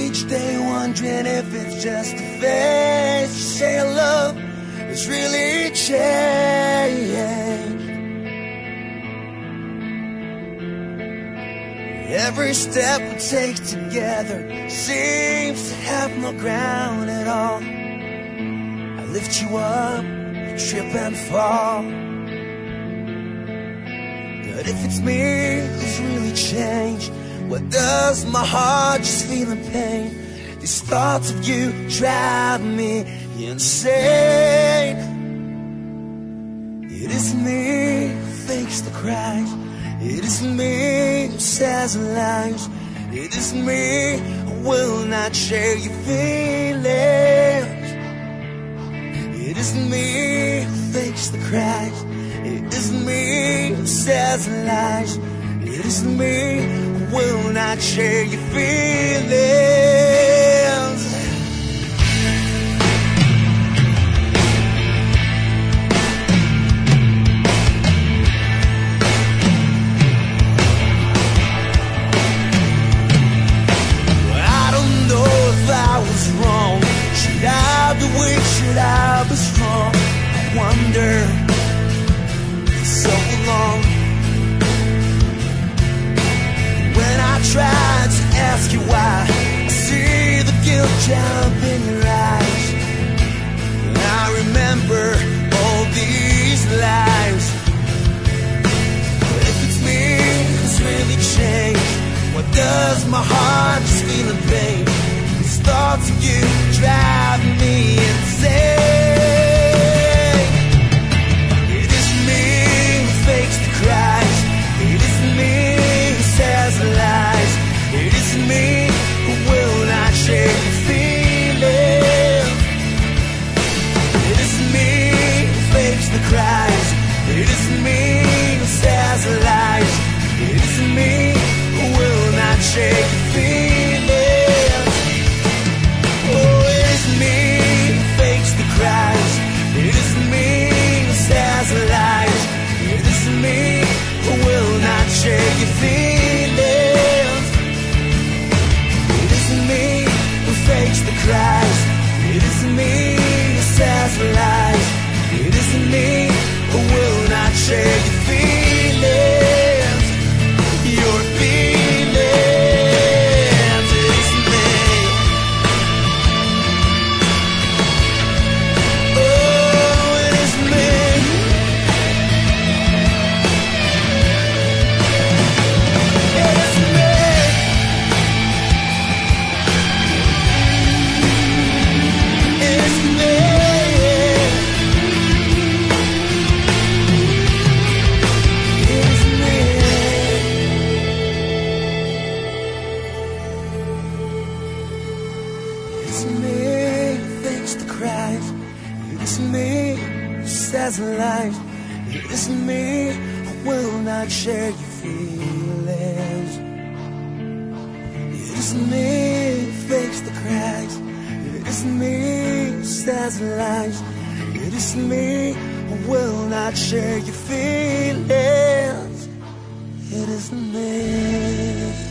each day wondering if it's just a phase. You say our love has really changed. Every step we take together seems to have no ground at all. I lift you up, you trip and fall. But if it's me who's really changed, what does my heart just feel in pain? These thoughts of you drive me insane. It isn't me who fakes the cries. It isn't me who says lies. It isn't me who will not share your feelings. It isn't me who fakes the cries. It isn't me who says lies. It isn't me who will not share your feelings. Wrong. Should I be weak? Should I be strong? I wonder for so long. When I try to ask you why, I see the guilt jump in your eyes. And I remember all these lies. But if it's me who's really changed, what does my heart just feel in pain? Thoughts of you drive me insane. It isn't me who fakes the cries. It isn't me who says lies. It isn't me who will not share your feelings. It isn't me who fakes the cries. It isn't me who says lies. It isn't me who will not share your feelings. It isn't me who says lies. It isn't me who will not share your feelings. It isn't me who fakes the cries. It isn't me who says lies. It isn't me who will not share your feelings. Your feelings. It isn't me. Life. It isn't me who will not share your feelings. It isn't me who fakes the cracks. It isn't me who says lies. It isn't me who will not share your feelings. It isn't me.